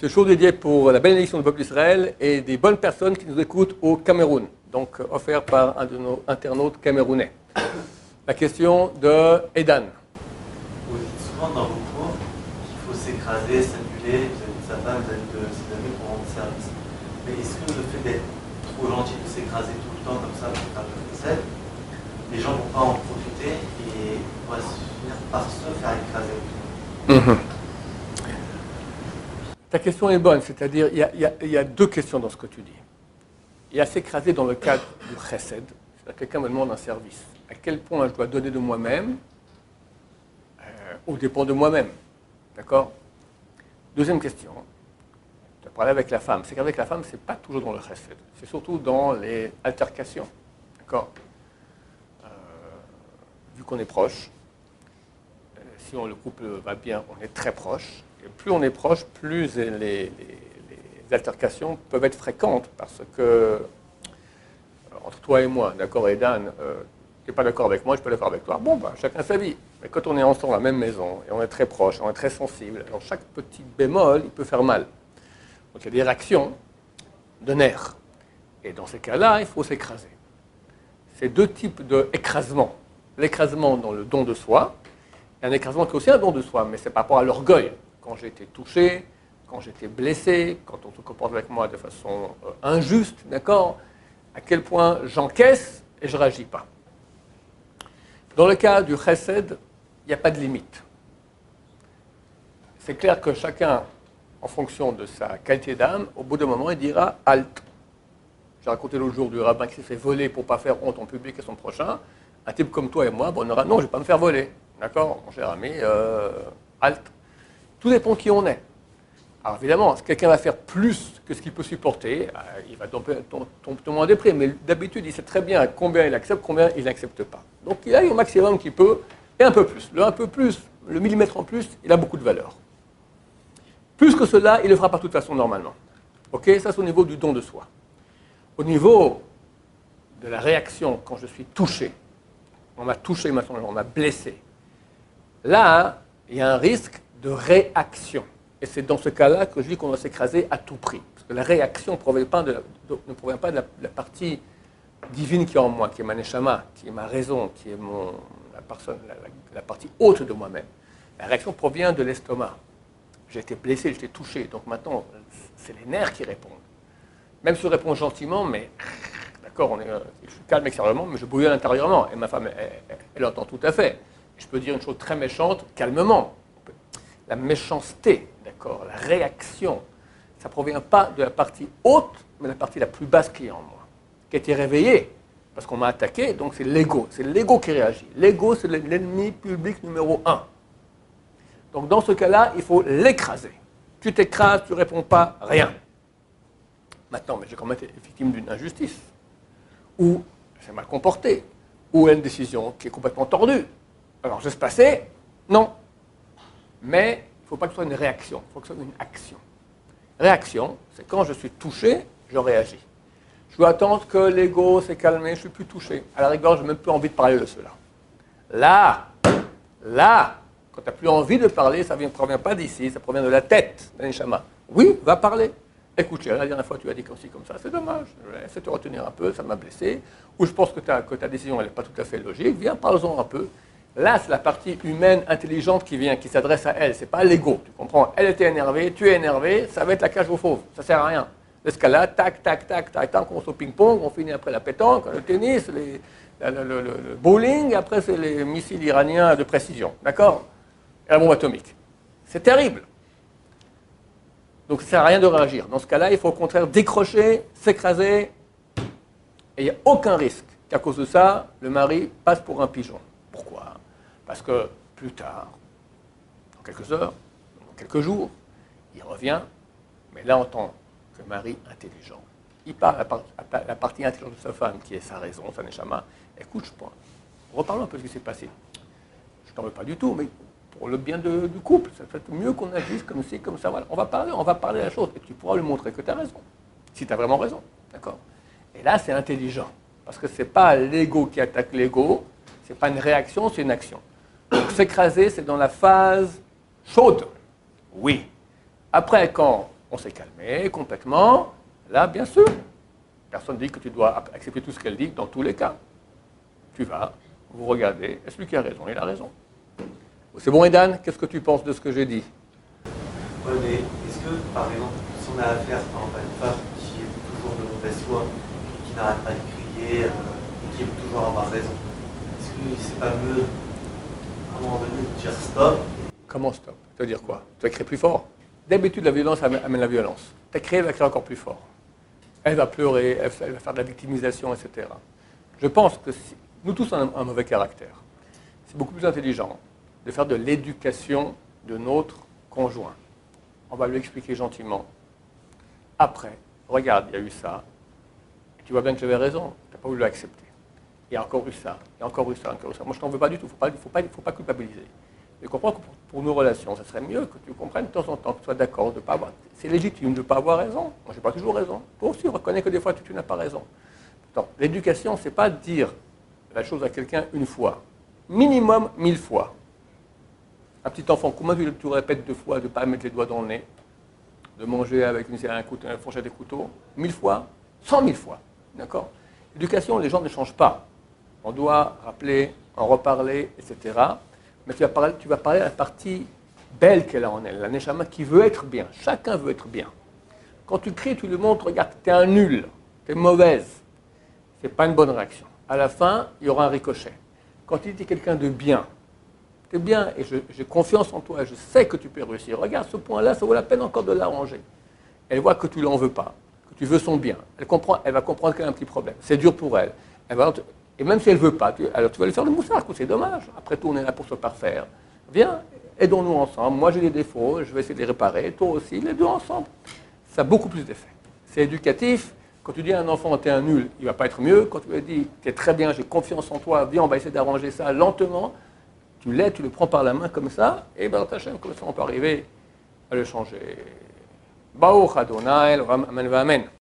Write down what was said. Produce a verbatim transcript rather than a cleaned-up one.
Ce show dédié pour la bénédiction du peuple d'Israël et des bonnes personnes qui nous écoutent au Cameroun, donc offert par un de nos internautes camerounais. La question de Edan. Vous dites souvent dans vos cours qu'il faut s'écraser, s'annuler vis-à-vis de sa femme, vis-à-vis de ses amis pour rendre service. Mais est-ce que le fait d'être trop gentil, de s'écraser tout le temps comme ça pour faire le recette, les gens ne vont pas en profiter et vont finir par se faire écraser? Mmh. Ta question est bonne, c'est-à-dire il y, y, y a deux questions dans ce que tu dis. Il y a s'écraser dans le cadre du chesed, c'est-à-dire quelqu'un me demande un service. À quel point je dois donner de moi-même euh, au dépend de moi-même. D'accord? Deuxième question, tu as parlé avec la femme. C'est qu'avec la femme, ce n'est pas toujours dans le chesed, c'est surtout dans les altercations. D'accord? euh, Vu qu'on est proche, euh, si on, le couple va bien, on est très proche. Et plus on est proche, plus les, les, les altercations peuvent être fréquentes parce que, entre toi et moi, d'accord, Edan, euh, tu n'es pas d'accord avec moi, je suis pas d'accord avec toi. Bon, bah, chacun sa vie. Mais quand on est ensemble dans la même maison et on est très proche, on est très sensible, alors chaque petit bémol, il peut faire mal. Donc il y a des réactions de nerfs. Et dans ces cas-là, il faut s'écraser. C'est deux types d'écrasement. L'écrasement dans le don de soi, et un écrasement qui est aussi un don de soi, mais c'est par rapport à l'orgueil. Quand j'ai été touché, quand j'ai été blessé, quand on se comporte avec moi de façon euh, injuste, d'accord, à quel point j'encaisse et je ne réagis pas. Dans le cas du chesed, il n'y a pas de limite. C'est clair que chacun, en fonction de sa qualité d'âme, au bout d'un moment, il dira « halt ». J'ai raconté l'autre jour du rabbin qui s'est fait voler pour ne pas faire honte en public à son prochain. Un type comme toi et moi, bon, on aura « non, je ne vais pas me faire voler ». D'accord, mon cher ami, euh, halt. Tout dépend qui on est. Alors évidemment, si quelqu'un va faire plus que ce qu'il peut supporter, il va tomber en déprime. Mais d'habitude, il sait très bien combien il accepte, combien il n'accepte pas. Donc il aille au maximum qu'il peut, et un peu plus. Le un peu plus, le millimètre en plus, il a beaucoup de valeur. Plus que cela, il ne le fera pas de toute façon normalement. Ok, ça c'est au niveau du don de soi. Au niveau de la réaction, quand je suis touché, on m'a touché maintenant, on m'a blessé. Là, il y a un risque de réaction. Et c'est dans ce cas-là que je dis qu'on doit s'écraser à tout prix. Parce que la réaction provient pas de la, de, ne provient pas de la, de la partie divine qui est en moi, qui est ma neshama, qui est ma raison, qui est mon, la, personne, la, la, la partie haute de moi-même. La réaction provient de l'estomac. J'ai été blessé, j'ai été touché. Donc maintenant, c'est les nerfs qui répondent. Même si je réponds gentiment, mais d'accord, on est, je suis calme extérieurement, mais je bouillonne intérieurement. Et ma femme, elle, elle, elle entend tout à fait. Je peux dire une chose très méchante, calmement. La méchanceté, d'accord, la réaction, ça ne provient pas de la partie haute, mais de la partie la plus basse qui est en moi, qui a été réveillée, parce qu'on m'a attaqué, donc c'est l'ego, c'est l'ego qui réagit. L'ego, c'est l'ennemi public numéro un. Donc dans ce cas-là, il faut l'écraser. Tu t'écrases, tu ne réponds pas, rien. Maintenant, mais j'ai quand même été victime d'une injustice, ou c'est mal comporté, ou une décision qui est complètement tordue. Alors, je laisse passer? Non. Mais il ne faut pas que ce soit une réaction, il faut que ce soit une action. Réaction, c'est quand je suis touché, je réagis. Je dois attendre que l'ego s'est calmé, je ne suis plus touché. À la rigueur, je n'ai même plus envie de parler de cela. Là, là, quand tu n'as plus envie de parler, ça ne provient pas d'ici, ça provient de la tête, d'un neshama. Oui, va parler. Écoute, la dernière fois, tu as dit comme ci, comme ça, c'est dommage. Essaie de te retenir un peu, ça m'a blessé. Ou je pense que ta, que ta décision n'est pas tout à fait logique. Viens, parle-en un peu. Là, c'est la partie humaine, intelligente qui vient, qui s'adresse à elle. Ce n'est pas l'ego, tu comprends? Elle était énervée, tu es énervé, ça va être la cage aux fauves. Ça ne sert à rien. L'escalade, tac, tac, tac, tac, tac, on se ping-pong, on finit après la pétanque, le tennis, les, le, le, le, le bowling, après c'est les missiles iraniens de précision, d'accord? Et la bombe atomique. C'est terrible. Donc ça ne sert à rien de réagir. Dans ce cas-là, il faut au contraire décrocher, s'écraser, et il n'y a aucun risque qu'à cause de ça, le mari passe pour un pigeon. Pourquoi? Parce que plus tard, dans quelques heures, dans quelques jours, il revient, mais là en tant que mari intelligent, il parle à la partie intelligente de sa femme, qui est sa raison, sa neshama. Écoute, je pense, reparlons un peu de ce qui s'est passé. Je ne t'en veux pas du tout, mais pour le bien de, du couple, ça fait mieux qu'on agisse comme ci, comme ça. Voilà. On va parler, on va parler de la chose, et tu pourras lui montrer que tu as raison, si tu as vraiment raison. D'accord? Et là, c'est intelligent, parce que ce n'est pas l'ego qui attaque l'ego, ce n'est pas une réaction, c'est une action. Donc s'écraser, c'est dans la phase chaude. Oui. Après, quand on s'est calmé complètement. Là, bien sûr, personne ne dit que tu dois accepter tout ce qu'elle dit dans tous les cas. Tu vas, vous regardez, est-ce lui qui a raison? Il a raison. C'est bon, Edan, qu'est-ce que tu penses de ce que j'ai dit? Oui, mais est-ce que, par exemple, si on a affaire par exemple, à une femme qui est toujours de mauvaise foi, qui n'arrête pas de crier, euh, et qui veut toujours avoir raison, est-ce que c'est pas mieux, à un moment donné, de dire stop? Comment stop? Ça veut dire quoi? Tu vas crier plus fort. D'habitude, la violence amène la violence. Tu as crié, elle va crier encore plus fort. Elle va pleurer, elle va faire de la victimisation, et cetera. Je pense que si, nous tous avons un mauvais caractère. C'est beaucoup plus intelligent de faire de l'éducation de notre conjoint. On va lui expliquer gentiment. Après, regarde, il y a eu ça. Et tu vois bien que j'avais raison. Tu n'as pas voulu l'accepter. Il y a encore eu ça. Il y a encore eu ça. Encore eu ça. Moi, je ne t'en veux pas du tout. Il ne faut pas, faut pas culpabiliser. Je comprends que pour, pour nos relations, ça serait mieux que tu comprennes de temps en temps, que tu sois d'accord de ne pas avoir. C'est légitime de ne pas avoir raison. Moi, je n'ai pas toujours raison. Toi aussi, reconnais que des fois, tu, tu n'as pas raison. L'éducation, ce n'est pas dire la chose à quelqu'un une fois. Minimum mille fois. Un petit enfant, comment tu, tu répètes deux fois de ne pas mettre les doigts dans le nez, de manger avec une, un, couteau, un fourchette et couteau? Mille fois? Cent mille fois. D'accord? L'éducation, les gens ne changent pas. On doit rappeler, en reparler, et cetera. Mais tu vas parler, tu vas parler à la partie belle qu'elle a en elle, la neshama qui veut être bien. Chacun veut être bien. Quand tu cries, tu lui montres, regarde, tu es un nul, tu es mauvaise. Ce n'est pas une bonne réaction. À la fin, il y aura un ricochet. Quand tu dis quelqu'un de bien, tu es bien et j'ai confiance en toi, je sais que tu peux réussir. Regarde, ce point-là, ça vaut la peine encore de l'arranger. Elle voit que tu ne l'en veux pas, que tu veux son bien. Elle, comprend, elle va comprendre qu'il y a un petit problème. C'est dur pour elle. Elle va, et même si elle ne veut pas, tu, alors tu vas lui faire le moussard, c'est dommage. Après tout, on est là pour se parfaire. Viens, aidons-nous ensemble. Moi, j'ai des défauts, je vais essayer de les réparer. Toi aussi, les deux ensemble. Ça a beaucoup plus d'effet. C'est éducatif. Quand tu dis à un enfant, tu es un nul, il ne va pas être mieux. Quand tu lui dis, tu es très bien, j'ai confiance en toi, viens, on va essayer d'arranger ça lentement. Tu l'aides, tu le prends par la main comme ça, et ben ta chaîne, comme ça, on peut arriver à le changer. Baruch Adonai, amen, amen.